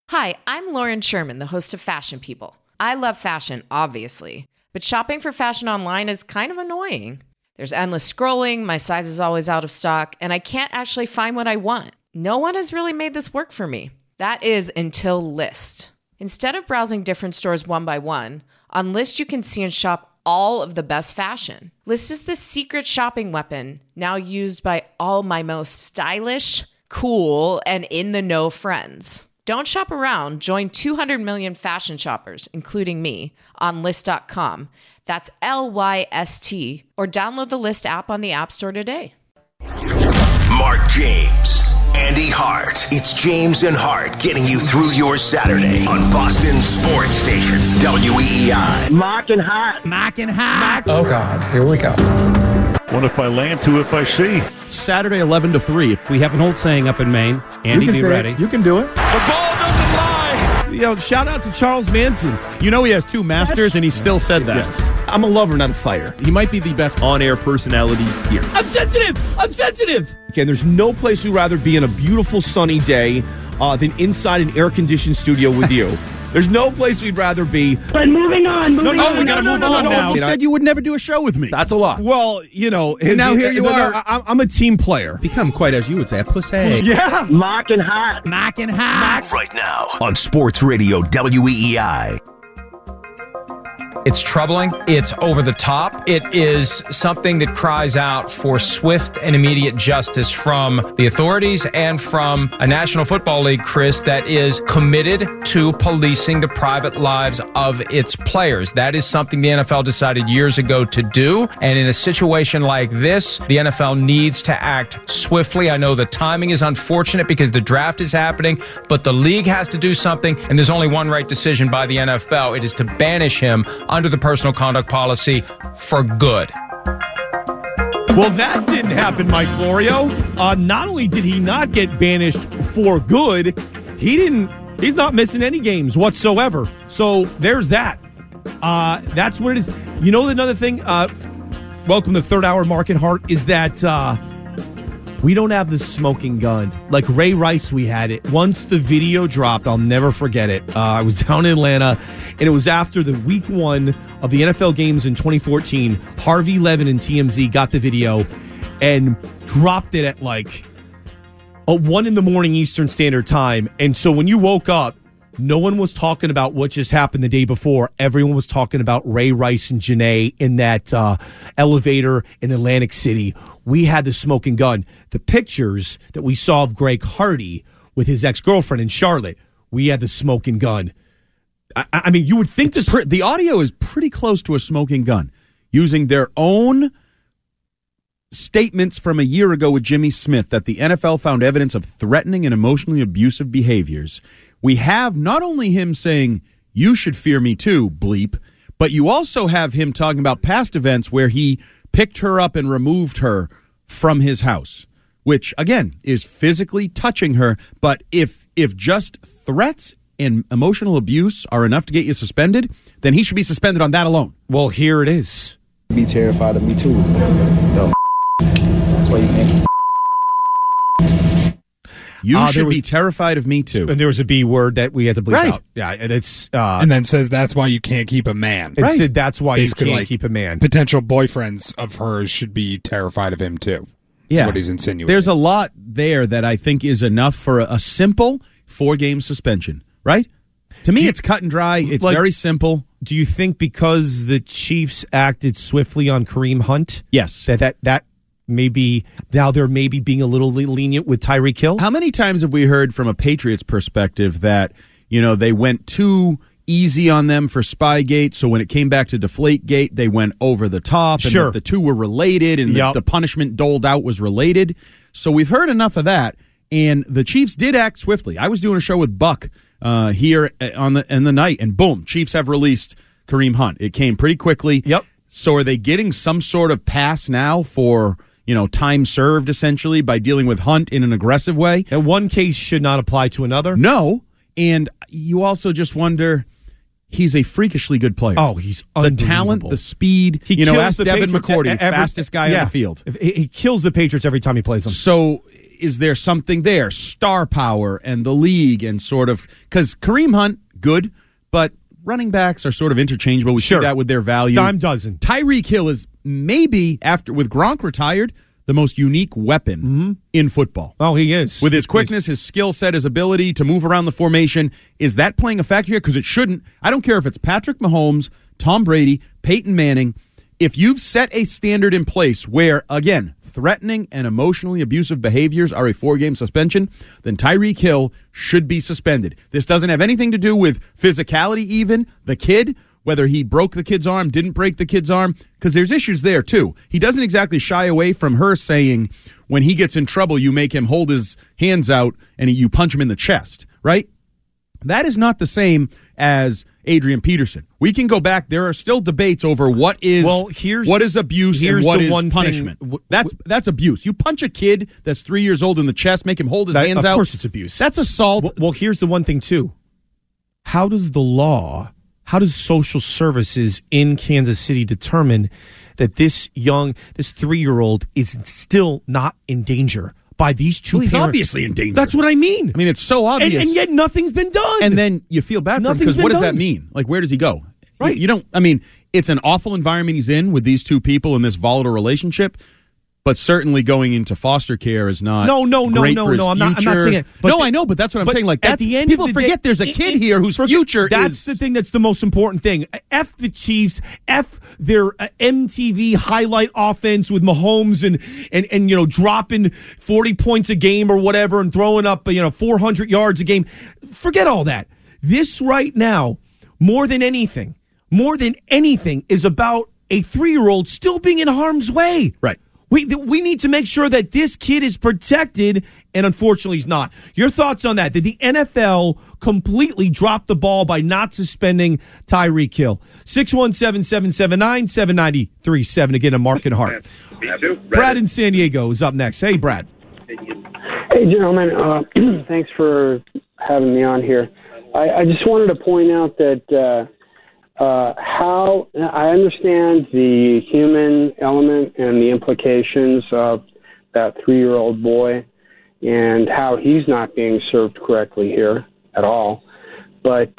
Hi, I'm Lauren Sherman, the host of Fashion People. I love fashion, obviously, but shopping for fashion online is kind of annoying. There's endless scrolling, my size is always out of stock, and I can't actually find what I want. No one has really made this work for me. That is until Lyst. Instead of browsing different stores one by one, on Lyst you can see and shop all of the best fashion. Lyst is the secret shopping weapon, now used by all my most stylish, cool, and in-the-know friends. Don't shop around. Join 200 million fashion shoppers, including me, on Lyst.com. That's Lyst, or download the Lyst app on the App Store today. Mark James, Andy Hart. It's James and Hart getting you through your Saturday on Boston Sports Station, WEEI. Mark and Hart. Mark and Hart. Oh, God. Here we go. One if by land, two if by sea. Saturday, 11 to 3. We have an old saying up in Maine. Andy, be ready. You can do it. The ball doesn't lie. Shout out to Charles Manson. You know he has 2 masters, and he still said that. Yes. I'm a lover, not a fighter. He might be the best on-air personality here. I'm sensitive. Okay, there's no place we'd rather be on a beautiful sunny day than inside an air-conditioned studio with you. There's no place we'd rather be. But moving on. We gotta move on now. You said you would never do a show with me. That's a lot. Well, now here you are. I'm a team player. Become quite, as you would say, a pussy. Yeah. Mark and Hart. Mark and Hart. Right now on Sports Radio WEEI. It's troubling. It's over the top. It is something that cries out for swift and immediate justice from the authorities and from a National Football League, Chris, that is committed to policing the private lives of its players. That is something the NFL decided years ago to do. And in a situation like this, the NFL needs to act swiftly. I know the timing is unfortunate because the draft is happening, but the league has to do something. And there's only one right decision by the NFL. It is to banish him under the personal conduct policy for good. Well, that didn't happen, Mike Florio. Not only did he not get banished for good, he's not missing any games whatsoever. So there's that. That's what it is. You know, another thing, welcome to Third Hour Mark and Hart, is that we don't have the smoking gun. Like Ray Rice, we had it. Once the video dropped, I'll never forget it. I was down in Atlanta, and it was after the week 1 of the NFL games in 2014. Harvey Levin and TMZ got the video and dropped it at like 1 in the morning Eastern Standard Time. And so when you woke up, no one was talking about what just happened the day before. Everyone was talking about Ray Rice and Janae in that elevator in Atlantic City. We had the smoking gun. The pictures that we saw of Greg Hardy with his ex-girlfriend in Charlotte, we had the smoking gun. I mean, you would think the audio is pretty close to a smoking gun, using their own statements from a year ago with Jimmy Smith that the NFL found evidence of threatening and emotionally abusive behaviors. We have not only him saying, "You should fear me too, bleep," but you also have him talking about past events where he picked her up and removed her from his house, which, again, is physically touching her. But if just threats and emotional abuse are enough to get you suspended, then he should be suspended on that alone. Well, here it is. Be terrified of me too. Dumb. That's why you can't. You should be terrified of me too. And there was a B word that we had to bleep right. out. Yeah, and it's and then says that's why you can't keep a man. It said that's why basically, you can't keep a man. Potential boyfriends of hers should be terrified of him too. Yeah, that's what he's insinuating. There's a lot there that I think is enough for a simple 4-game suspension. Right? To me, it's cut and dry. It's very simple. Do you think because the Chiefs acted swiftly on Kareem Hunt? Yes. That maybe now they're maybe being a little lenient with Tyreek Hill? How many times have we heard from a Patriots perspective that, they went too easy on them for Spygate, so when it came back to Deflategate, they went over the top, and sure. the two were related, and the punishment doled out was related. So we've heard enough of that, and the Chiefs did act swiftly. I was doing a show with Buck here in the night, and boom, Chiefs have released Kareem Hunt. It came pretty quickly. Yep. So are they getting some sort of pass now for time served, essentially, by dealing with Hunt in an aggressive way? And one case should not apply to another? No. And you also just wonder, he's a freakishly good player. Oh, he's the talent, the speed. Kills ask the Devin Patriots McCourty, fastest guy on the field. He kills the Patriots every time he plays them. So is there something there? Star power and the league and sort of, because Kareem Hunt, good, but running backs are sort of interchangeable. We see that with their value. Dime dozen. Tyreek Hill is maybe, after with Gronk retired, the most unique weapon in football. Oh, he is. With his quickness, his skill set, his ability to move around the formation. Is that playing a factor here? Because it shouldn't. I don't care if it's Patrick Mahomes, Tom Brady, Peyton Manning. If you've set a standard in place where, again, threatening and emotionally abusive behaviors are a 4-game suspension, then Tyreek Hill should be suspended. This doesn't have anything to do with physicality even, the kid, whether he broke the kid's arm, didn't break the kid's arm, because there's issues there too. He doesn't exactly shy away from her saying when he gets in trouble, you make him hold his hands out and you punch him in the chest, right? That is not the same as Adrian Peterson. We can go back. There are still debates over what is abuse and what is punishment. That's abuse. You punch a kid that's 3 years old in the chest, make him hold his hands out. Of course it's abuse. That's assault. Well, here's the one thing, too. How does social services in Kansas City determine that this 3-year-old is still not in danger by these two parents? He's obviously in danger. That's what I mean. I mean, it's so obvious. And yet nothing's been done. And then you feel bad for him because what does that mean? Like, where does he go? Right. You don't, I mean, it's an awful environment he's in with these two people in this volatile relationship. But certainly going into foster care is not great for his I'm not saying it. But I know, but that's what I'm saying. Like, at the end people of the forget day, there's a kid here whose future is... That's the thing that's the most important thing. F the Chiefs, F their MTV highlight offense with Mahomes and dropping 40 points a game or whatever and throwing up 400 yards a game. Forget all that. This right now, more than anything, is about a 3-year-old still being in harm's way. Right. We need to make sure that this kid is protected, and unfortunately he's not. Your thoughts on that? Did the NFL completely drop the ball by not suspending Tyreek Hill? 617-779-7937. Again, a Mark and Hart. Brad in San Diego is up next. Hey, Brad. Hey, gentlemen. Thanks for having me on here. I just wanted to point out that how I understand the human element and the implications of that 3-year-old boy and how he's not being served correctly here at all. But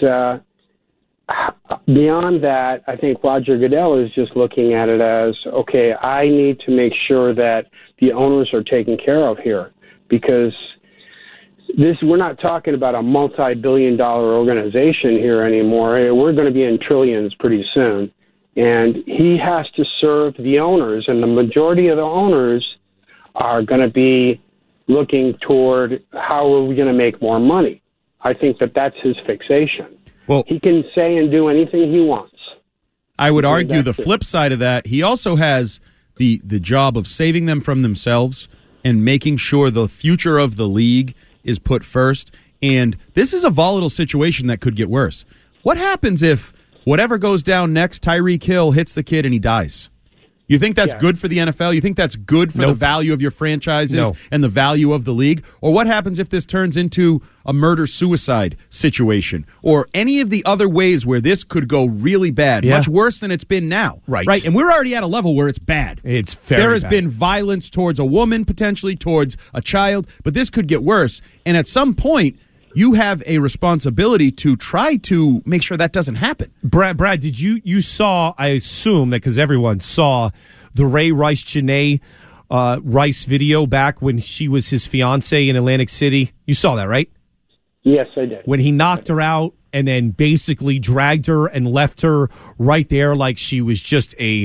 beyond that, I think Roger Goodell is just looking at it as, okay, I need to make sure that the owners are taken care of here, because we're not talking about a multi-billion-dollar organization here anymore. We're going to be in trillions pretty soon. And he has to serve the owners, and the majority of the owners are going to be looking toward how are we going to make more money. I think that that's his fixation. Well, he can say and do anything he wants. I would argue the flip side of that, he also has the job of saving them from themselves and making sure the future of the league is put first. And this is a volatile situation that could get worse. What happens if whatever goes down next, Tyreek Hill hits the kid and he dies? You think that's good for the NFL? You think that's good for the value of your franchises and the value of the league? Or what happens if this turns into a murder-suicide situation or any of the other ways where this could go really bad, much worse than it's been now? Right. And we're already at a level where it's bad. It's very There has bad. been violence towards a woman, potentially towards a child, but this could get worse. And at some point, you have a responsibility to try to make sure that doesn't happen. Brad, did you saw, I assume that because everyone saw the Ray Rice Janae Rice video back when she was his fiance in Atlantic City? You saw that, right? Yes, I did. When he knocked her out and then basically dragged her and left her right there like she was just a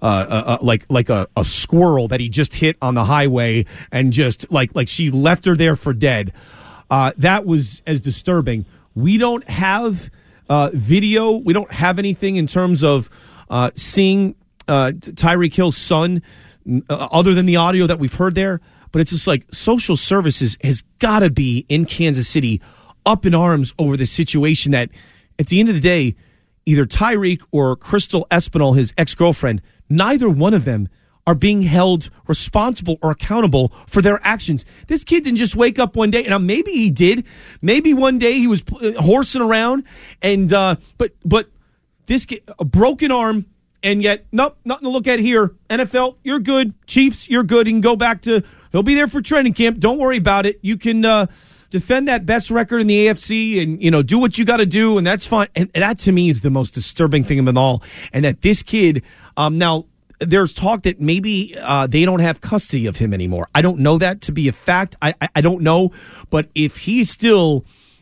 squirrel that he just hit on the highway, and just like she left her there for dead. That was as disturbing. We don't have video. We don't have anything in terms of seeing Tyreek Hill's son other than the audio that we've heard there. But it's just like social services has got to be in Kansas City up in arms over this situation that at the end of the day, either Tyreek or Crystal Espinal, his ex-girlfriend, neither one of them are being held responsible or accountable for their actions. This kid didn't just wake up one day, and now maybe he did. Maybe one day he was horsing around, and but this kid, a broken arm, and yet nope, nothing to look at here. NFL, you're good. Chiefs, you're good. He can go back to He'll be there for training camp. Don't worry about it. You can defend that best record in the AFC and, do what you got to do, and that's fine. And that, to me, is the most disturbing thing of it all. And that this kid, now, there's talk that maybe they don't have custody of him anymore. I don't know that to be a fact. I don't know. But if he's still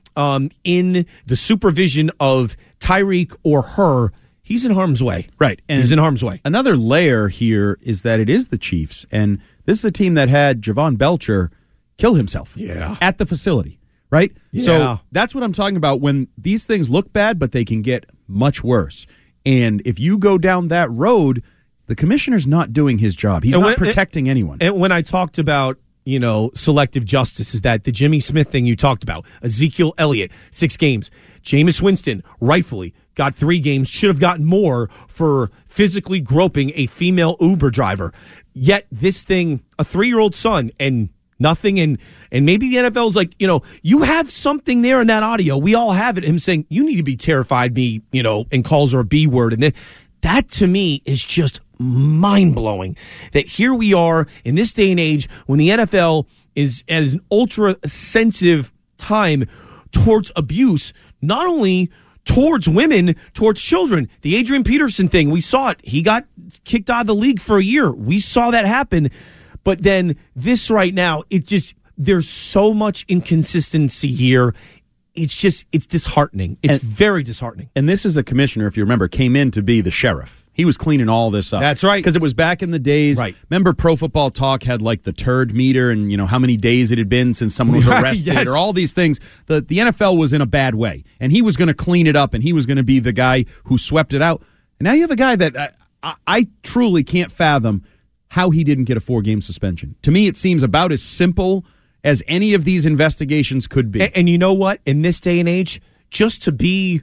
in the supervision of Tyreek or her, he's in harm's way. Right. And he's in harm's way. Another layer here is that it is the Chiefs, and this is a team that had Javon Belcher kill himself at the facility, right? Yeah. So that's what I'm talking about when these things look bad, but they can get much worse. And if you go down that road, the commissioner's not doing his job. He's not protecting anyone. And when I talked about, selective justice, is that the Jimmy Smith thing you talked about, Ezekiel Elliott, 6 games. Jameis Winston, rightfully, got 3 games, should have gotten more for physically groping a female Uber driver. Yet this thing, a 3-year-old son, and nothing, and maybe the NFL's like, you have something there in that audio. We all have it. Him saying, you need to be terrified, and calls her a B word. And that to me is just mind-blowing that here we are in this day and age when the NFL is at an ultra-sensitive time towards abuse, not only towards women, towards children. The Adrian Peterson thing, we saw it. He got kicked out of the league for a year. We saw that happen. But then this right now, there's so much inconsistency here. It's disheartening. It's very disheartening. And this is a commissioner, if you remember, came in to be the sheriff. He was cleaning all this up. That's right. Because it was back in the days. Right. Remember Pro Football Talk had like the turd meter and, how many days it had been since someone was arrested or all these things. The NFL was in a bad way. And he was going to clean it up and he was going to be the guy who swept it out. And now you have a guy that I truly can't fathom how he didn't get a 4-game suspension. To me, it seems about as simple as any of these investigations could be. And you know what? In this day and age, just to be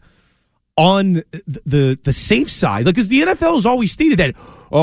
on the safe side, because the NFL has always stated that,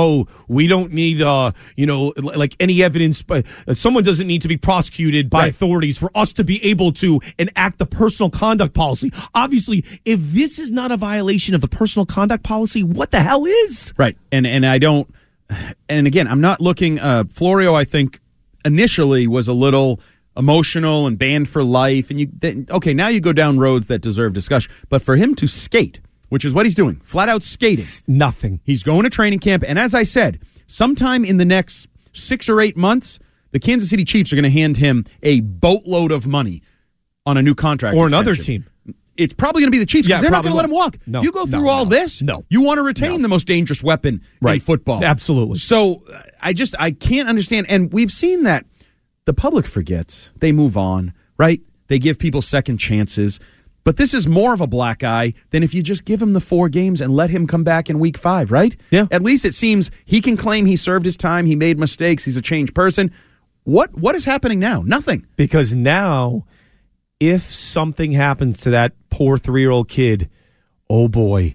we don't need, like any evidence, but someone doesn't need to be prosecuted by authorities for us to be able to enact the personal conduct policy. Obviously, if this is not a violation of the personal conduct policy, what the hell is? Right. And I don't, and again, I'm not looking, Florio, I think, initially was a little emotional and banned for life, and now you go down roads that deserve discussion. But for him to skate, which is what he's doing, flat out skating, nothing. He's going to training camp, and as I said, sometime in the next 6 or 8 months, the Kansas City Chiefs are going to hand him a boatload of money on a new contract or extension. Another team. It's probably going to be the Chiefs because they're not going to let him walk. No, you go through all this. No, you want to retain the most dangerous weapon in football. Absolutely. So I can't understand, and we've seen that. The public forgets. They move on, right? They give people second chances. But this is more of a black eye than if you just give him the 4 games and let him come back in week 5, right? Yeah. At least it seems he can claim he served his time, he made mistakes, he's a changed person. What is happening now? Nothing. Because now, if something happens to that poor 3-year-old kid, oh boy,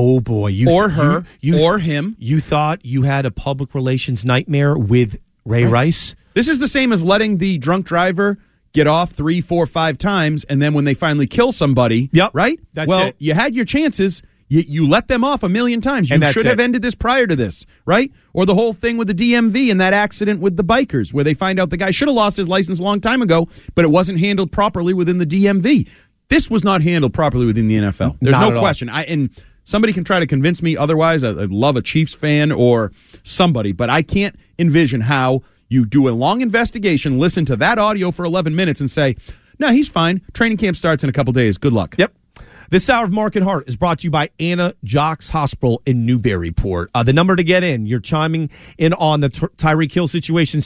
or her, or him. You thought you had a public relations nightmare with Ray Rice? This is the same as letting the drunk driver get off 3, 4, 5 times, and then when they finally kill somebody, right? That's it. You had your chances. You let them off 1,000,000 times. You should have ended this prior to this, right? Or the whole thing with the DMV and that accident with the bikers where they find out the guy should have lost his license a long time ago, but it wasn't handled properly within the DMV. This was not handled properly within the NFL. There's no question. And somebody can try to convince me otherwise. I love a Chiefs fan or somebody, but I can't envision how you do a long investigation, listen to that audio for 11 minutes and say, no, he's fine. Training camp starts in a couple days. Good luck. Yep. This hour of Mark and Hart is brought to you by Anna Jocks Hospital in Newburyport. The number to get in, you're chiming in on the Tyreek Hill situation,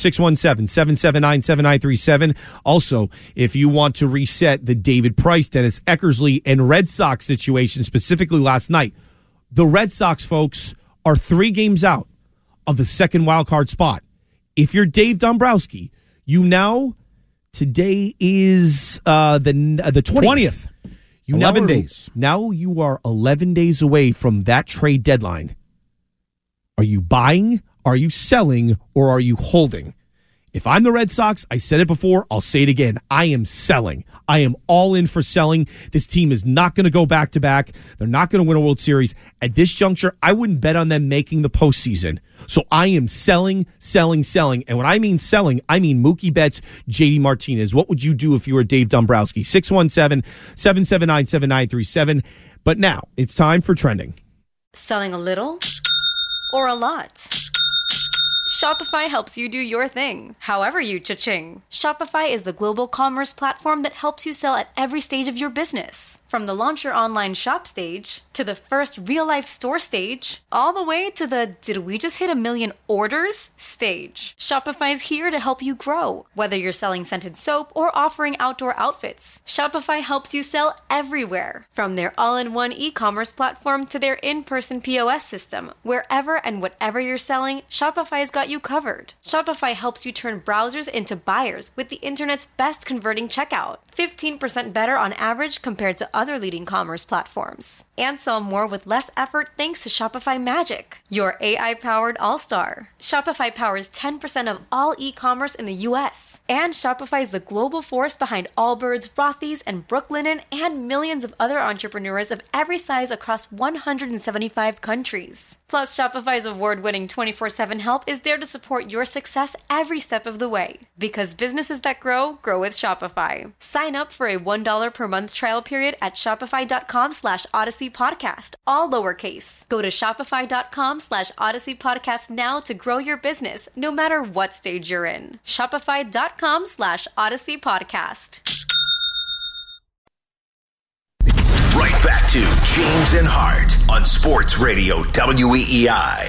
617-779-7937. Also, if you want to reset the David Price, Dennis Eckersley, and Red Sox situation, specifically last night, the Red Sox, folks, are 3 games out of the second wild card spot. If you're Dave Dombrowski, today is the 20th. 11 days. Now you are 11 days away from that trade deadline. Are you buying, are you selling, or are you holding? If I'm the Red Sox, I said it before, I'll say it again. I am selling. I am all in for selling. This team is not going to go back-to-back. They're not going to win a World Series. At this juncture, I wouldn't bet on them making the postseason. So I am selling. And when I mean selling, I mean Mookie Betts, JD Martinez. What would you do if you were Dave Dombrowski? 617-779-7937. But now, it's time for Trending. Selling a little or a lot? Shopify helps you do your thing, however you cha-ching. Shopify is the global commerce platform that helps you sell at every stage of your business. From the launch your online shop stage, to the first real-life store stage, all the way to the did we just hit 1 million orders stage. Shopify is here to help you grow. Whether you're selling scented soap or offering outdoor outfits, Shopify helps you sell everywhere. From their all-in-one e-commerce platform to their in-person POS system, wherever and whatever you're selling, Shopify's got you covered. Shopify helps you turn browsers into buyers with the internet's best converting checkout. 15% better on average compared to other leading commerce platforms. And sell more with less effort thanks to Shopify Magic, your AI-powered all-star. Shopify powers 10% of all e-commerce in the U.S. And Shopify is the global force behind Allbirds, Rothy's, and Brooklinen, and millions of other entrepreneurs of every size across 175 countries. Plus, Shopify's award-winning 24/7 help is there to support your success every step of the way. Because businesses that grow with Shopify. Sign up for a $1 per month trial period at shopify.com/Odyssey Podcast, all lowercase. Go to shopify.com/Odyssey Podcast now to grow your business, no matter what stage you're in. Shopify.com/Odyssey Podcast. Right back to James and Hart on Sports Radio WEEI.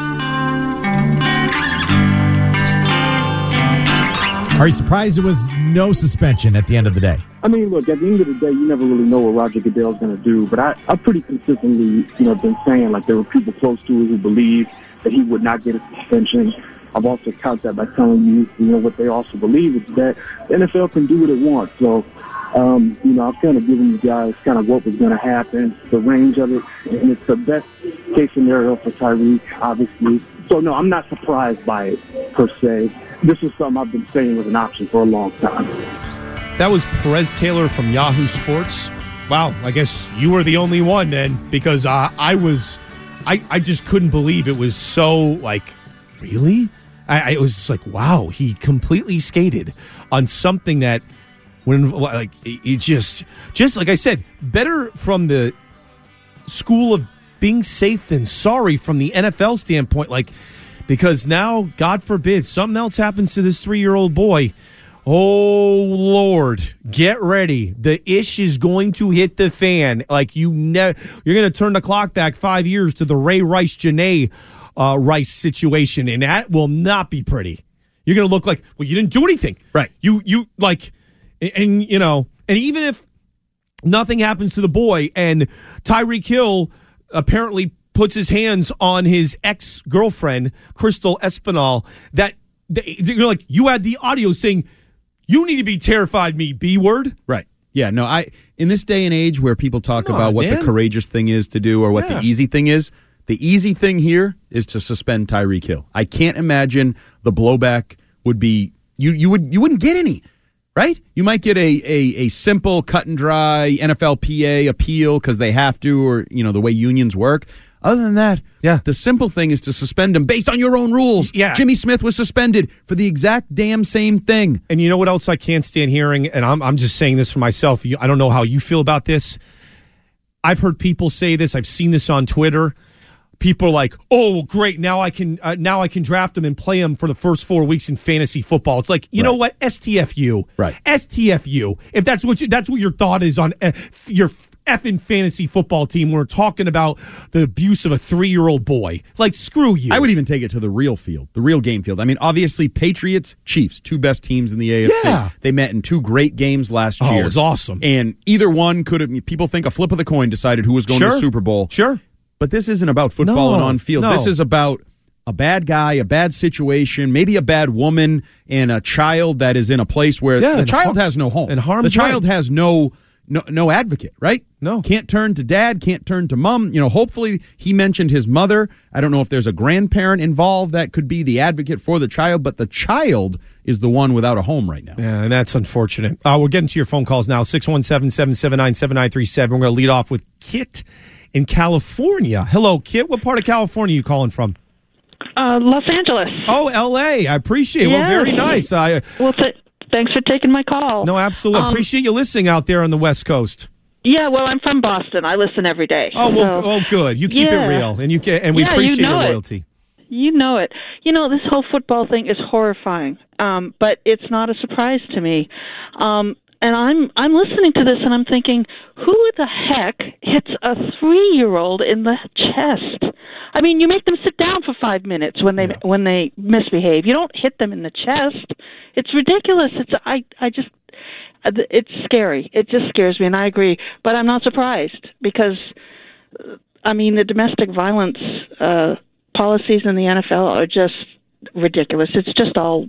Are you surprised there was no suspension at the end of the day? I mean, look, at the end of the day, you never really know what Roger Goodell's going to do. But I pretty consistently, been saying, like, there were people close to it who believed that he would not get a suspension. I've also countered that by telling you, what they also believe is that the NFL can do what it wants. So, I've kind of given you guys kind of what was going to happen, the range of it, and it's the best case scenario for Tyreek, obviously. So, no, I'm not surprised by it, per se. This is something I've been saying was an option for a long time. That was Perez Taylor from Yahoo Sports. Wow, I guess you were the only one then, because I just couldn't believe it was so, like, really? I was like, wow, he completely skated on something that, when, like, it just like I said, better from the school of being safe than sorry from the NFL standpoint, like, because now, God forbid, something else happens to this 3-year-old boy. Oh, Lord, get ready. The ish is going to hit the fan. Like, you're going to turn the clock back 5 years to the Ray Rice, Janae Rice situation, and that will not be pretty. You're going to look like, well, you didn't do anything. Right. You like, and even if nothing happens to the boy and Tyreek Hill apparently puts his hands on his ex-girlfriend, Crystal Espinal, you're like, you had the audio saying, you need to be terrified, me, B-word. Right. Yeah, no, in this day and age where people talk about what the courageous thing is to do or what the easy thing is, the easy thing here is to suspend Tyreek Hill. I can't imagine the blowback would be, you wouldn't get any, right? You might get a simple cut and dry NFLPA appeal because they have to, or, the way unions work. Other than that, the simple thing is to suspend him based on your own rules. Yeah. Jimmy Smith was suspended for the exact damn same thing. And you know what else I can't stand hearing? And I'm just saying this for myself. I don't know how you feel about this. I've heard people say this. I've seen this on Twitter. People are like, "Oh, great! Now I can draft him and play him for the first 4 weeks in fantasy football." It's like, you know what? STFU, right? STFU. If that's what your thought is on your effing fantasy football team, we're talking about the abuse of a 3-year-old boy. Like, screw you. I would even take it to the real field, the real game field. I mean, obviously, Patriots, Chiefs, 2 best teams in the AFC. Yeah. They met in 2 great games last year. Oh, it was awesome. And either one could have, people think a flip of the coin decided who was going to the Super Bowl. Sure. But this isn't about football and on field. No. This is about a bad guy, a bad situation, maybe a bad woman, and a child that is in a place where the child has no home. And the child has no advocate, right? No. Can't turn to dad, can't turn to mom. Hopefully he mentioned his mother. I don't know if there's a grandparent involved that could be the advocate for the child, but the child is the one without a home right now. Yeah, and that's unfortunate. We're getting to your phone calls now, 617-779-7937. We're going to lead off with Kit in California. Hello, Kit. What part of California are you calling from? Los Angeles. Oh, L.A. I appreciate it. Yes. Well, very nice. Thanks for taking my call. No, absolutely. Appreciate you listening out there on the West Coast. Yeah, well, I'm from Boston. I listen every day. Oh, well, good. You keep it real, and we appreciate your loyalty. You know it. This whole football thing is horrifying, but it's not a surprise to me. And I'm listening to this, and I'm thinking, who the heck hits a 3-year-old in the chest? I mean, you make them sit down for 5 minutes when they misbehave. You don't hit them in the chest. It's ridiculous. It's scary. It just scares me, and I agree. But I'm not surprised because, the domestic violence policies in the NFL are just ridiculous. It's just all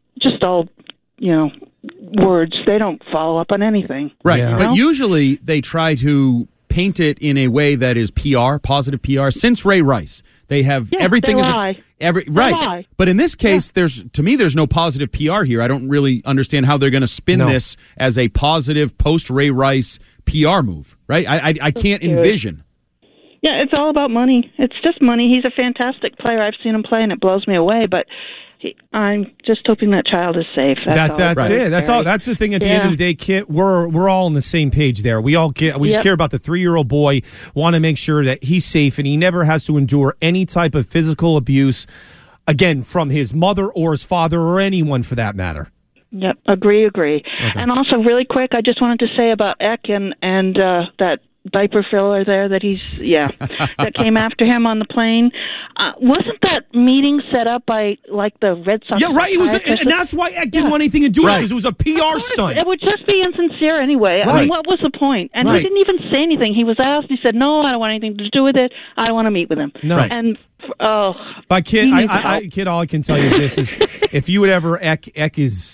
words. They don't follow up on anything. Right. Yeah. But usually they try to paint it in a way that is PR, positive PR. Since Ray Rice, they have everything is right. But in this case, there's no positive PR here. I don't really understand how they're going to spin this as a positive post Ray Rice PR move. Right. I can't envision. Yeah, it's all about money. It's just money. He's a fantastic player. I've seen him play, and it blows me away. But I'm just hoping that child is safe. That's it. That's all. That's the thing. At the end of the day, Kit, we're all on the same page there. We just care about the 3-year-old boy. Want to make sure that he's safe and he never has to endure any type of physical abuse again from his mother or his father or anyone for that matter. Yep, agree. Okay. And also, really quick, I just wanted to say about Eck and that diaper filler there that that came after him on the plane. Wasn't that meeting set up by the Red Sox? Yeah, right. It was, and that's why Eck didn't want anything to do with it, because it was a PR stunt. It would just be insincere anyway. Right. I mean, what was the point? And he didn't even say anything. He was asked. He said, "No, I don't want anything to do with it. I want to meet with him." No. And but Kid, Kid, all I can tell you is this: if you would ever Eck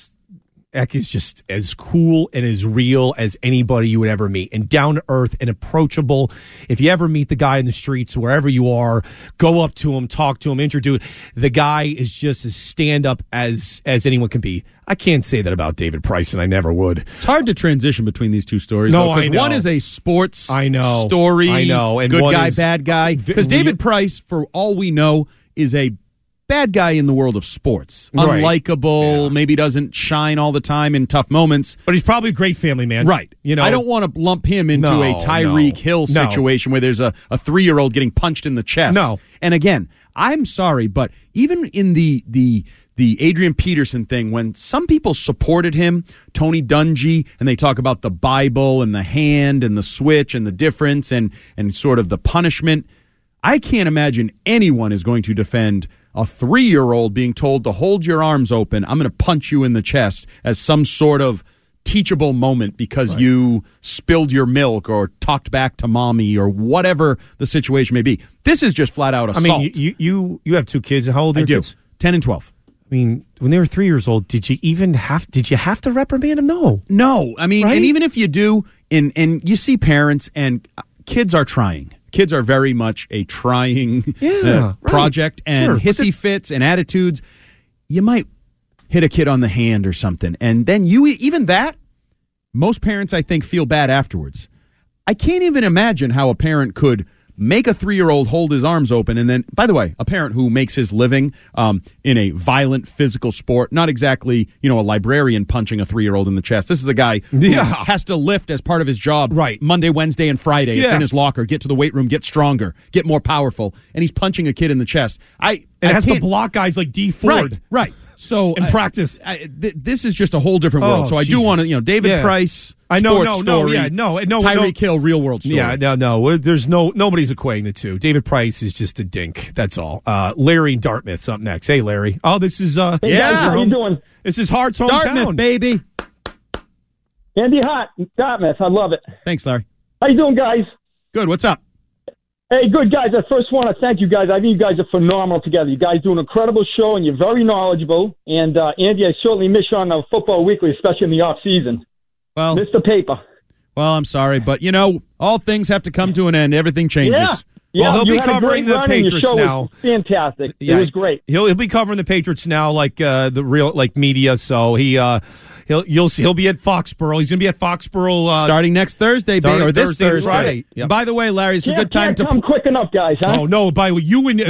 is just as cool and as real as anybody you would ever meet, and down to earth and approachable. If you ever meet the guy in the streets, wherever you are, go up to him, talk to him, introduce. The guy is just as stand up as anyone can be. I can't say that about David Price, and I never would. It's hard to transition between these two stories. No, I know. One is a sports story. I know. And good guy, bad guy. Because David Price, for all we know, is a bad guy in the world of sports. Right. Unlikable, maybe doesn't shine all the time in tough moments. But he's probably a great family man. Right. I don't want to lump him into a Tyreek Hill situation where there's a 3-year-old getting punched in the chest. No. And again, I'm sorry, but even in the Adrian Peterson thing, when some people supported him, Tony Dungy, and they talk about the Bible and the hand and the switch and the difference and sort of the punishment, I can't imagine anyone is going to defend a 3-year-old being told to hold your arms open, I'm going to punch you in the chest, as some sort of teachable moment because you spilled your milk or talked back to mommy or whatever the situation may be. This is just flat out assault. I mean, you have 2 kids. How old are your kids? 10 and 12. I mean, when they were 3 years old, did you have to reprimand them? No. I mean, and even if you do, and you see parents and kids are trying. Kids are very much a trying project, and hissy fits and attitudes. You might hit a kid on the hand or something, and then most parents, I think, feel bad afterwards. I can't even imagine how a parent could make a 3-year-old hold his arms open, and then, by the way, a parent who makes his living in a violent physical sport, not exactly, a librarian punching a 3-year-old in the chest. This is a guy who has to lift as part of his job Monday, Wednesday, and Friday. It's in his locker. Get to the weight room, get stronger, get more powerful, and he's punching a kid in the chest. And has to block guys like D. Ford. Right. So in practice, this is just a whole different world. So I do want to, David Price. I know, story, Tyreek Hill, real world story. Yeah, no. There's nobody's equating the two. David Price is just a dink. That's all. Larry in Dartmouth's up next. Hey, Larry. Oh, this is Hey guys, how you doing? This is Hart's hometown, Dartmouth, baby. Andy Hart, Dartmouth. I love it. Thanks, Larry. How you doing, guys? Good. What's up? Hey, good, guys. I first want to thank you guys. I think you guys are phenomenal together. You guys do an incredible show, and you're very knowledgeable. And, Andy, I certainly miss you on Football Weekly, especially in the off-season. Well, Mr. Paper. Well, I'm sorry, but, all things have to come to an end. Everything changes. Yeah, Well, he'll you be had a covering great the run and your Patriots show now. was fantastic. Yeah, It was great. He'll be covering the Patriots now, like the real media. So he'll be at Foxborough. He's going to be at Foxborough starting next Thursday, or this Thursday. Friday. Yep. By the way, Larry, it's a good time to come quick enough, guys. Huh? Oh no! By the way, you and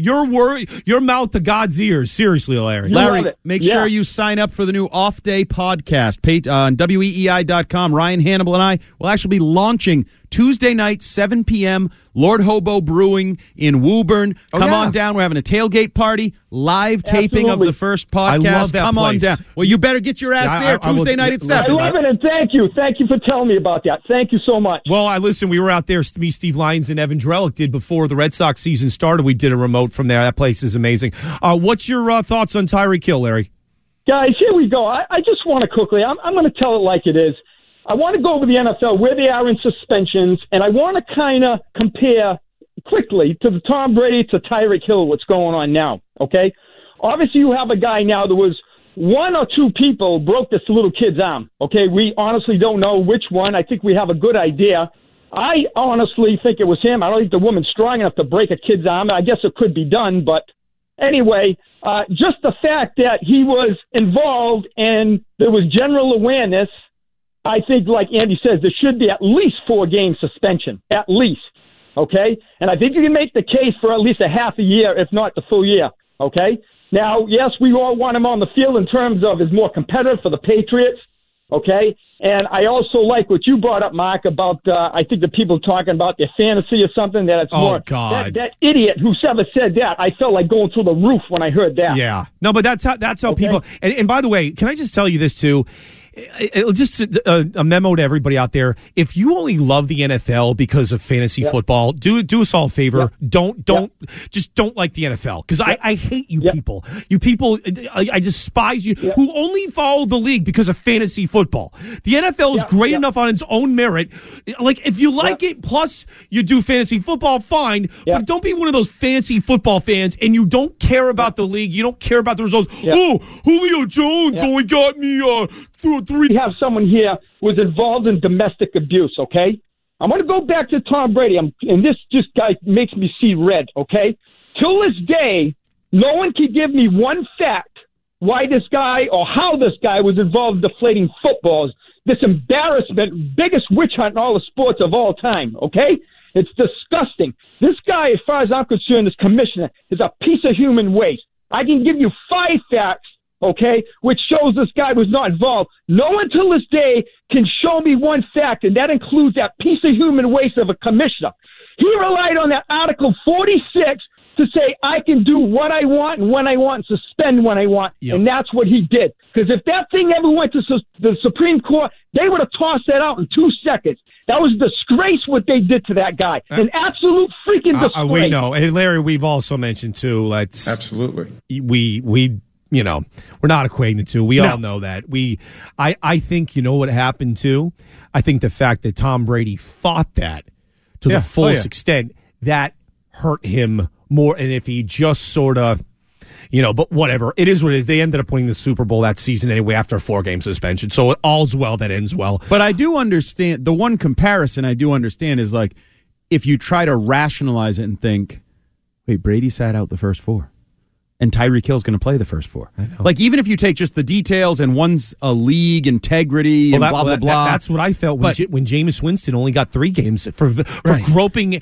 your mouth to God's ears. Seriously, Larry. Larry, make sure you sign up for the new Off Day podcast on weei.com. Ryan Hannibal and I will actually be launching Tuesday night, 7 p.m., Lord Hobo Brewing in Woburn. Come on down. We're having a tailgate party, live taping of the first podcast. I love that Come place. on down. Well, you better get your ass there Tuesday night at 7. I love it, and thank you. Thank you for telling me about that. Thank you so much. Well, listen, we were out there, me, Steve Lyons, and Evan Drellick did before the Red Sox season started. We did a remote from there. That place is amazing. What's your thoughts on Tyreek Hill, Larry? Guys, here we go. I just want to quickly, I'm going to tell it like it is. I want to go over the NFL, where they are in suspensions, and I want to kind of compare quickly to the Tom Brady to Tyreek Hill, what's going on now, okay? Obviously, you have a guy now that was one or two people broke this little kid's arm, okay? We honestly don't know which one. I think we have a good idea. I honestly think it was him. I don't think the woman's strong enough to break a kid's arm. I guess it could be done, but anyway, just the fact that he was involved and there was general awareness, I think, like Andy says, there should be at least 4-game suspension, at least, okay? And I think you can make the case for at least a half a year, if not the full year, okay? Now, yes, we all want him on the field in terms of his more competitive for the Patriots, okay? And I also like what you brought up, Mark, about I think the people talking about their fantasy or something, that it's more. God. That idiot who's ever said that, I felt like going through the roof when I heard that. Yeah. No, but that's how people. And by the way, can I just tell you this too? Just a memo to everybody out there: if you only love the NFL because of fantasy football, do us all a favor. Don't like the NFL, because I hate you people. You people, I despise you who only follow the league because of fantasy football. The NFL is great enough on its own merit. Like, if you like it, plus you do fantasy football, fine. But don't be one of those fantasy football fans and you don't care about the league. You don't care about the results. Oh, Julio Jones only got me through 3. We have someone here who was involved in domestic abuse, okay? I'm going to go back to Tom Brady, and this just guy makes me see red, okay? Till this day, no one can give me one fact why this guy or how this guy was involved in deflating footballs. This embarrassment, biggest witch hunt in all the sports of all time, okay? It's disgusting. This guy, as far as I'm concerned, this commissioner, is a piece of human waste. I can give you 5 facts, okay, which shows this guy was not involved. No one till this day can show me one fact, and that includes that piece of human waste of a commissioner. He relied on that Article 46 to say, I can do what I want and when I want, and suspend when I want, and that's what he did. Because if that thing ever went to the Supreme Court, they would have tossed that out in 2 seconds. That was a disgrace what they did to that guy. An absolute freaking disgrace. We know. And Larry, we've also mentioned, too, absolutely. We we're not equating the two. We all know that. I think, you know what happened, too? I think the fact that Tom Brady fought that to the fullest extent, that hurt him more. And if he just sort of, but whatever. It is what it is. They ended up winning the Super Bowl that season anyway after a 4-game suspension. So all's well that ends well. But I do understand, the one comparison I do understand is, like, if you try to rationalize it and think, wait, Brady sat out the first 4. And Tyreek Hill's going to play the first 4. I know. Like, even if you take just the details and one's a league integrity and blah, blah, blah. That's what I felt when Jameis Winston only got 3 games for groping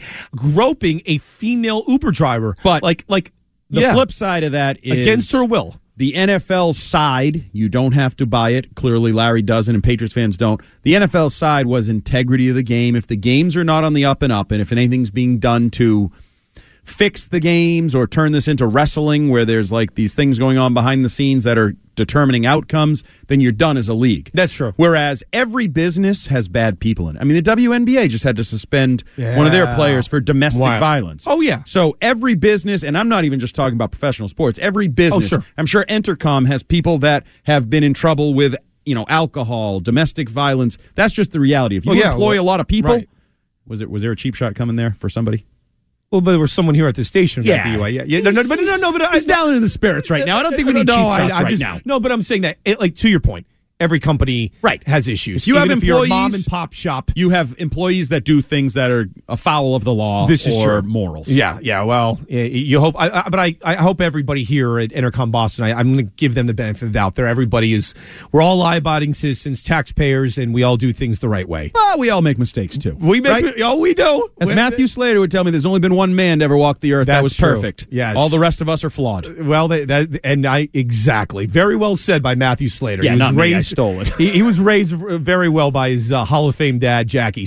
a female Uber driver. But the flip side of that is, against her will, the NFL side, you don't have to buy it. Clearly, Larry doesn't, and Patriots fans don't. The NFL side was integrity of the game. If the games are not on the up and up, and if anything's being done to fix the games or turn this into wrestling where there's like these things going on behind the scenes that are determining outcomes, then you're done as a league. That's true. Whereas every business has bad people in it. I mean, the WNBA just had to suspend one of their players for domestic violence. Oh, yeah. So every business, and I'm not even just talking about professional sports, every business, I'm sure Entercom has people that have been in trouble with, alcohol, domestic violence. That's just the reality. If you employ a lot of people, was there a cheap shot coming there for somebody? Well, there was someone here at the station. Yeah. But he's down in the spirits right now. I don't think we need cheap shots right now. No, but I'm saying that, to your point, every company has issues. If you have if you're a employees, mom and pop shop, you have employees that do things that are afoul of the law or morals. Yeah. Well, you hope, but I hope everybody here at Intercom Boston. I'm going to give them the benefit of the doubt. We're all law-abiding citizens, taxpayers, and we all do things the right way. Well, we all make mistakes too. We do. As Matthew Slater would tell me, there's only been one man to ever walk the earth that was true. perfect. Yes. All the rest of us are flawed. Well, exactly. Very well said by Matthew Slater. Yeah, not me. I stole it. He was raised very well by his Hall of Fame dad, Jackie.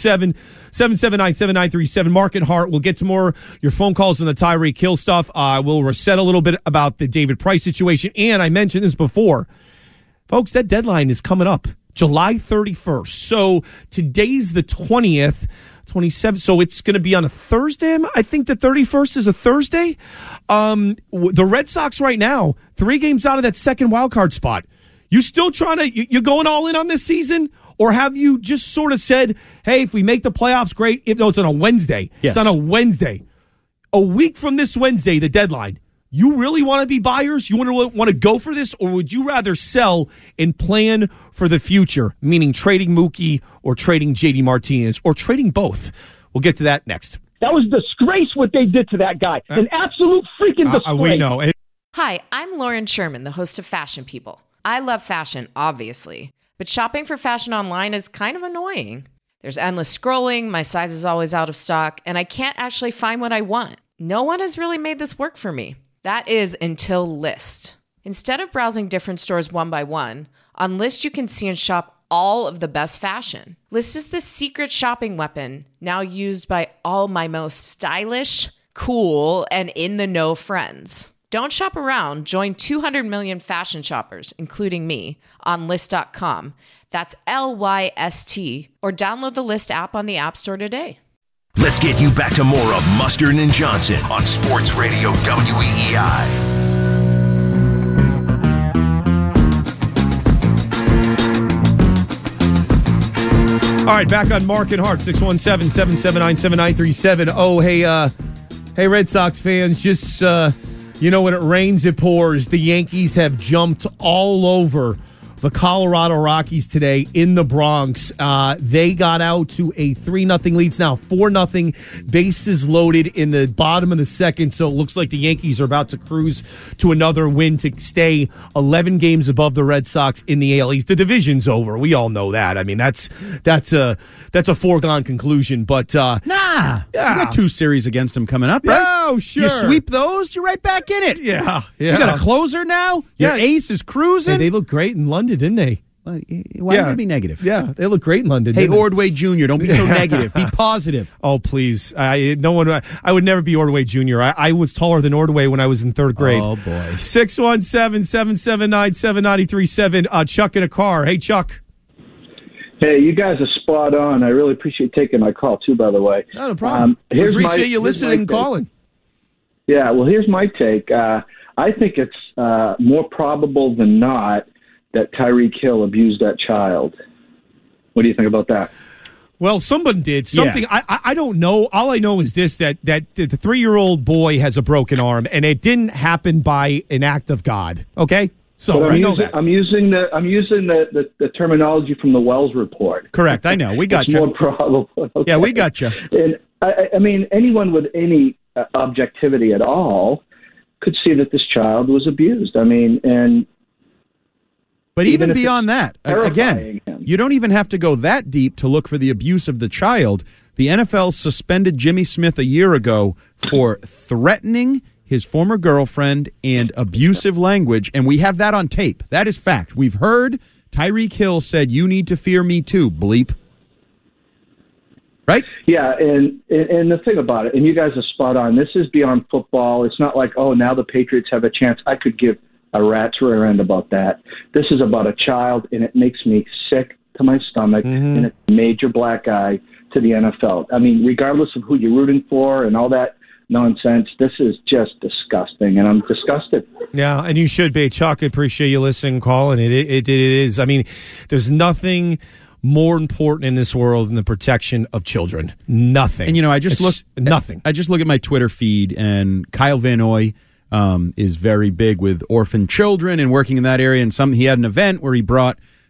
617-779-7937. Mark and Hart. We'll get to more your phone calls on the Tyreek Hill stuff. We'll reset a little bit about the David Price situation. And I mentioned this before. Folks, that deadline is coming up. July 31st. So today's the 20th. 27th, so it's going to be on a Thursday. I think the 31st is a Thursday. The Red Sox right now, 3 games out of that second wild card spot. You still trying to, you going all in on this season? Or have you just sort of said, hey, if we make the playoffs, great. No, it's on a Wednesday. Yes. It's on a Wednesday. A week from this Wednesday, the deadline. You really want to be buyers? You want to go for this? Or would you rather sell and plan for the future, meaning trading Mookie or trading J.D. Martinez or trading both? We'll get to that next. That was disgrace what they did to that guy. An absolute freaking disgrace. We know. Hi, I'm Lauren Sherman, the host of Fashion People. I love fashion, obviously, but shopping for fashion online is kind of annoying. There's endless scrolling, my size is always out of stock, and I can't actually find what I want. No one has really made this work for me. That is until Lyst. Instead of browsing different stores one by one, on Lyst you can see and shop all of the best fashion. Lyst is the secret shopping weapon now used by all my most stylish, cool, and in-the-know friends. Don't shop around. Join 200 million fashion shoppers, including me, on Lyst.com. That's Lyst, or download the Lyst app on the App Store today. Let's get you back to more of Mustard and Johnson on Sports Radio WEEI. All right, back on Mark and Hart, 617-779-7937. Oh, hey, Red Sox fans, just, when it rains, it pours. The Yankees have jumped all over the Colorado Rockies today in the Bronx. They got out to a 3-0 lead. It's now 4-0. Bases loaded in the bottom of the second, so it looks like the Yankees are about to cruise to another win to stay 11 games above the Red Sox in the AL East. The division's over. We all know that. I mean, that's a foregone conclusion. But you got 2 series against them coming up, right? Oh, sure. You sweep those, you're right back in it. Yeah. You got a closer now. Your ace is cruising. Hey, they look great in London, didn't they? Why are you going to be negative? Yeah, they look great in London. Hey, Ordway Jr., don't be so negative. Be positive. Oh, please. I would never be Ordway Jr. I was taller than Ordway when I was in 3rd grade. Oh, boy. 617-779-7937. Chuck in a car. Hey, Chuck. Hey, you guys are spot on. I really appreciate taking my call, too, by the way. Not a problem. Appreciate you listening and calling. Yeah, well, here's my take. I think it's more probable than not that Tyreek Hill abused that child. What do you think about that? Well, someone did something. Yeah. I don't know. All I know is this: that the 3-year-old boy has a broken arm, and it didn't happen by an act of God. Okay, so I know that. I'm using the terminology from the Wells report. Correct. I know. We got you. More probable. Okay. Yeah, we got you. And I mean, anyone with any objectivity at all could see that this child was abused. I mean, But even beyond that, again, you don't even have to go that deep to look for the abuse of the child. The NFL suspended Jimmy Smith a year ago for threatening his former girlfriend and abusive language, and we have that on tape. That is fact. We've heard Tyreek Hill said, "You need to fear me too, bleep." Right? Yeah, and the thing about it, and you guys are spot on, this is beyond football. It's not like, oh, now the Patriots have a chance. I could give a rat's rear end about that. This is about a child, and it makes me sick to my stomach, and it's a major black guy to the NFL. I mean, regardless of who you're rooting for and all that nonsense, this is just disgusting, and I'm disgusted. Yeah, and you should be. Chuck, I appreciate you listening and calling. It is. I mean, there's nothing more important in this world than the protection of children. Nothing. And, I just look at my Twitter feed, and Kyle Van Noy is very big with orphan children and working in that area. And he had an event where he brought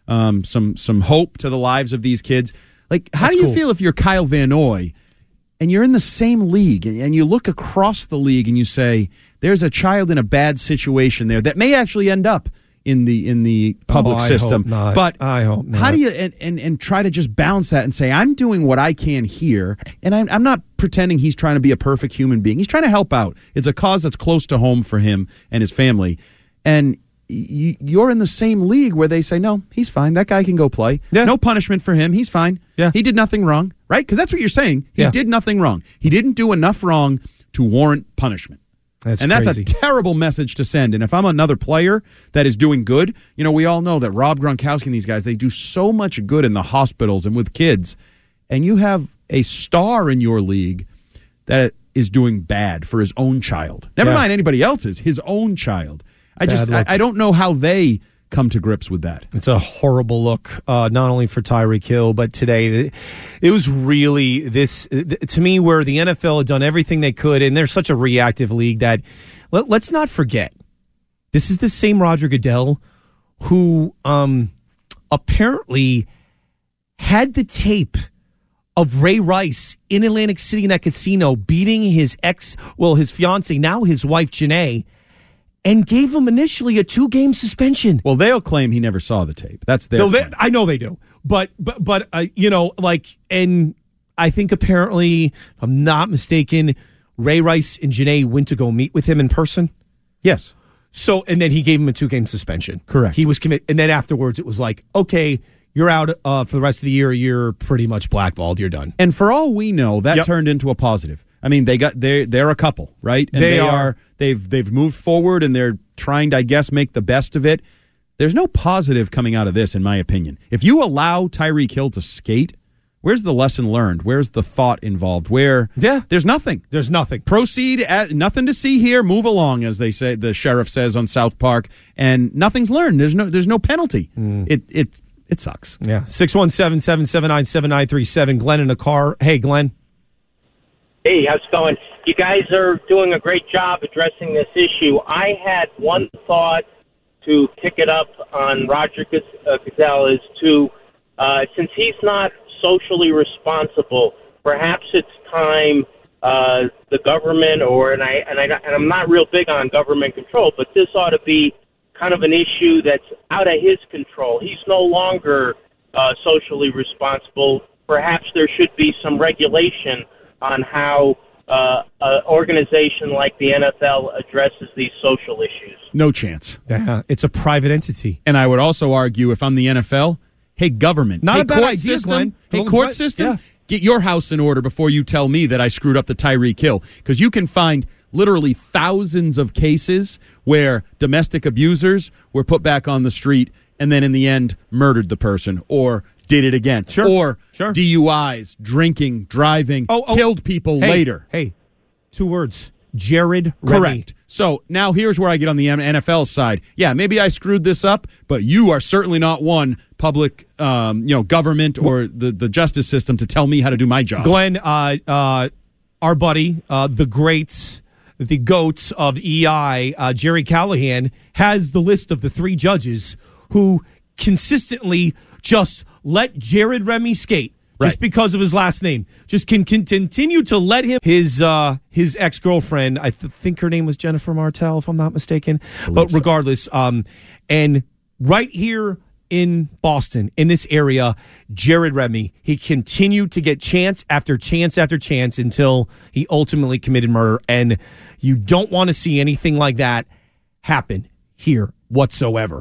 some hope to the lives of these kids. Like, how That's do you cool. feel if you're Kyle Van Noy and you're in the same league and you look across the league and you say, there's a child in a bad situation there that may actually end up in the public system. Hope not. But I hope not. How do you and try to just balance that and say, I'm doing what I can here, and I'm not pretending he's trying to be a perfect human being. He's trying to help out. It's a cause that's close to home for him and his family. And you're in the same league where they say, no, he's fine. That guy can go play. Yeah. No punishment for him. He's fine. Yeah. He did nothing wrong, right? Because that's what you're saying. He did nothing wrong. He didn't do enough wrong to warrant punishment. That's That's crazy. a terrible message to send. And if I'm another player that is doing good, we all know that Rob Gronkowski and these guys, they do so much good in the hospitals and with kids. And you have a star in your league that is doing bad for his own child. Never mind anybody else's, his own child. I don't know how they come to grips with that. It's a horrible look, not only for Tyreek Hill, but today. It was really to me, where the NFL had done everything they could, and they're such a reactive league that let's not forget, this is the same Roger Goodell who apparently had the tape of Ray Rice in Atlantic City in that casino beating his fiance, now his wife, Janae, and gave him initially a 2-game suspension. Well, they'll claim he never saw the tape. That's their claim. I know they do. But and I think apparently, if I'm not mistaken, Ray Rice and Janae went to go meet with him in person. Yes. So, and then he gave him a 2-game suspension. Correct. He was committed. And then afterwards, it was like, okay, you're out for the rest of the year. You're pretty much blackballed. You're done. And for all we know, that turned into a positive. I mean, they're a couple, right? And they've moved forward and they're trying to, I guess, make the best of it. There's no positive coming out of this, in my opinion. If you allow Tyreek Hill to skate, where's the lesson learned? Where's the thought involved? There's nothing. There's nothing. Proceed, nothing to see here. Move along, as they say. The sheriff says on South Park, and nothing's learned. There's no penalty. It sucks. Yeah. 617-779-7937. Glenn in a car. Hey, Glenn. Hey, how's it going? You guys are doing a great job addressing this issue. I had one thought to pick it up on Roger Goodell is to, since he's not socially responsible, perhaps it's time the government and I'm not real big on government control, but this ought to be kind of an issue that's out of his control. He's no longer socially responsible. Perhaps there should be some regulation on how an organization like the NFL addresses these social issues. No chance. It's a private entity. And I would also argue, if I'm the NFL, hey, government. Not hey, a bad court idea, system, Glenn. Hey, court system, get your house in order before you tell me that I screwed up the Tyreek Hill. Because you can find literally thousands of cases where domestic abusers were put back on the street and then in the end murdered the person or did it again. Or DUIs, drinking, driving, killed people later. Hey, 2 words. Jared Remy. Correct. So now here's where I get on the NFL side. Yeah, maybe I screwed this up, but you are certainly not one public government or the justice system to tell me how to do my job. Glenn, our buddy, the GOATs of EI, Jerry Callahan, has the list of the 3 judges who consistently just let Jared Remy skate just because of his last name. Just can continue to let him. His ex-girlfriend, I think her name was Jennifer Martell, if I'm not mistaken. But regardless, and right here in Boston, in this area, Jared Remy, he continued to get chance after chance after chance until he ultimately committed murder. And you don't want to see anything like that happen here whatsoever.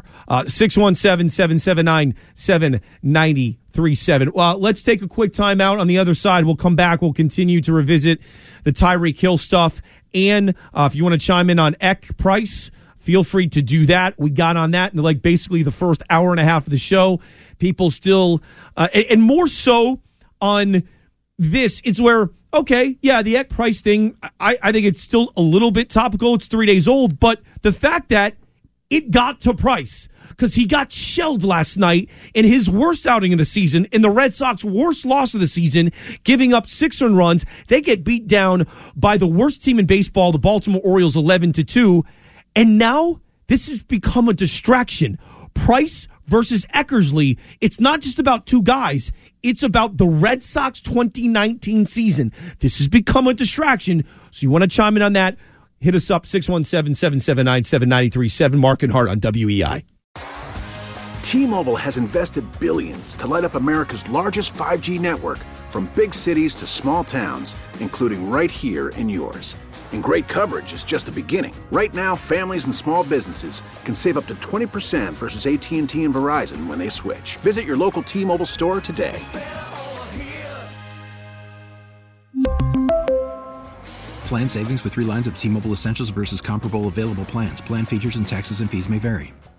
617-779-7937. Well, let's take a quick time out. On the other side, we'll come back. We'll continue to revisit the Tyreek Hill stuff. And if you want to chime in on Eck Price, feel free to do that. We got on that in basically the first hour and a half of the show. People still, and more so on this, it's where, okay, yeah, the Eck Price thing, I think it's still a little bit topical. It's 3 days old, but the fact that it got to Price because he got shelled last night in his worst outing of the season, in the Red Sox worst loss of the season, giving up 6 earned runs. They get beat down by the worst team in baseball, the Baltimore Orioles, 11-2. And now this has become a distraction. Price versus Eckersley, it's not just about two guys. It's about the Red Sox 2019 season. This has become a distraction. So you want to chime in on that? Hit us up, 617-779-7937. Mark and Hart on WEI. T-Mobile has invested billions to light up America's largest 5G network, from big cities to small towns, including right here in yours. And great coverage is just the beginning. Right now, families and small businesses can save up to 20% versus AT&T and Verizon when they switch. Visit your local T-Mobile store today. Plan savings with 3 lines of T-Mobile Essentials versus comparable available plans. Plan features and taxes and fees may vary.